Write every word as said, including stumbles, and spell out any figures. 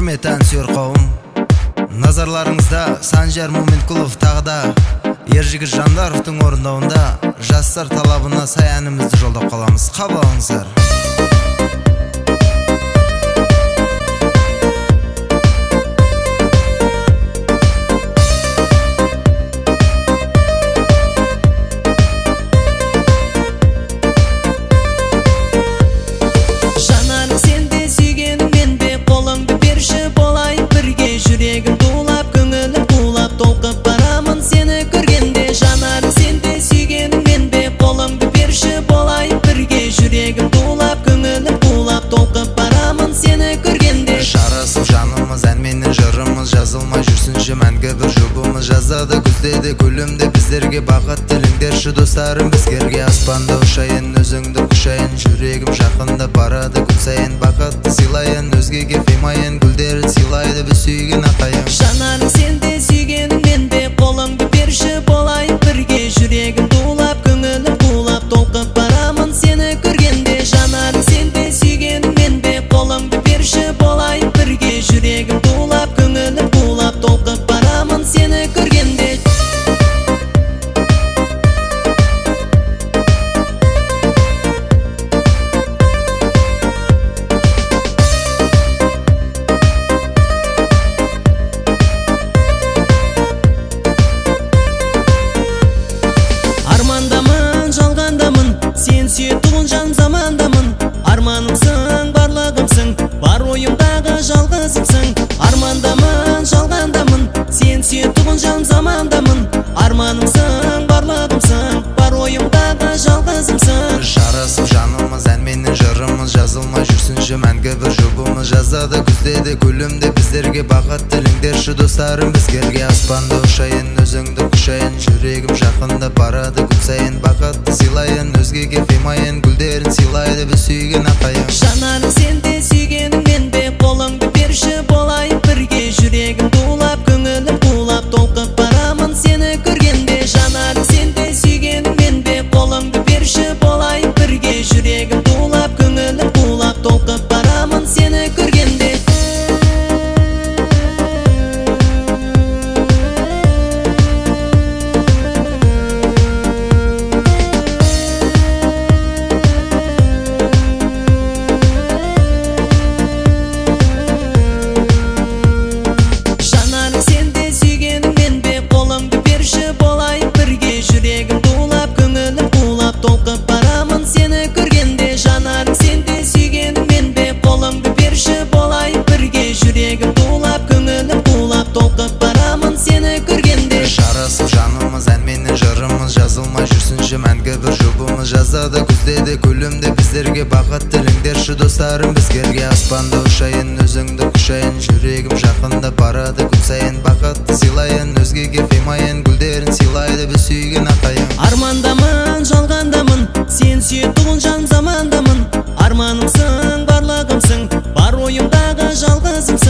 құрметті әнсүйер қауым, назарларыңызда Санжар Моментқұлов тағы да Ержігіт Жандаровтың орындауында жастар талабына сай әнімізді жолдап қаламыз. Қабыл алыңыздар. Жазылмай жүрсінші мәңгі бір жұбымыз, жазады күздеді гүлімді біздерге бақыт тіліңдерші достарым бізгерге. Аспанда ұшайын, өзіңді құшайын, жүрегім жақында барады күн сайын. Бақытты сыйлайын, өзгеге қимайын, гүлдерін сыйлайды біз сүйген ақайым. Жанарың сенде, сүйгенің менде, қолыңды берші болайын бірге. Жүрегім тулап, көңілім тулап, толқып барамын сені көргенде. Жанарың сенде, сүйгенің менде, қолыңды берші болайын бірге. Жүрегім тулап, көңілім тулап, толқып барамын сені көргенде. Армандамын, жалғандамын, сен сүйетуын жан замандамын. Арманымсың, барлығымсың, бар ойымдағы жалғызымсың. Армандамын, жалғандамын, сен сүйетуын жан замандамын. Арманымсың, барлығымсың, бар ойымдағы жалғызымсың. Жарасып жанымыз, әнменен жырымыз, жазылмай жүрсінші мәңгі бір жұбымыз, жазады күздеді гүлімді біздерге бақыт тіліңдерші достарым бізгерге. Аспанда ұшайын, өзіңді құшайын, жүрегім жақында барады күн сайын. Бақытты сыйлайын, өзгеге қимайын, гүлдерін сыйлайды біз сүйген ақайым. Жанарың сенде, сүйгенің менде, қолыңды берші болайын бірге. Жүрегім тулап, көңілім тулап, толқып барамын сені көргенде. Жанарың сенде, сүйгенің менде, қолыңды берші болайын бірге. Жүрегім тулап, көңілім тулап, толқып барамын сені көргенде. Толқып барамын сені көргенде. Жанарың сенде, сүйгенің менде, қолымды берші болайын бірге. Жүрегім тулап, көңілім тулап, толқып барамын сені көргенде. Жарасып жанымыз, әнменен жырымыз, жазылмай жүрсінші мәңгі бір жұбымыз, жазады күздеді гүлімді біздерге бақыт тіліңдерші достарым бізгерге. Аспанда ұшайын, өзіңді құшайын, жүрегім жақында барады күн сайын. Бақытты сыйлайын, өзгеге қимайын, гүлдерін сыйлайды біз сүйген ақайым. Армандамын, жалғандамын, сен сүйетуын жан замандамын. Арманымсың, барлығымсың, бар ойымдағы жалғызымсың.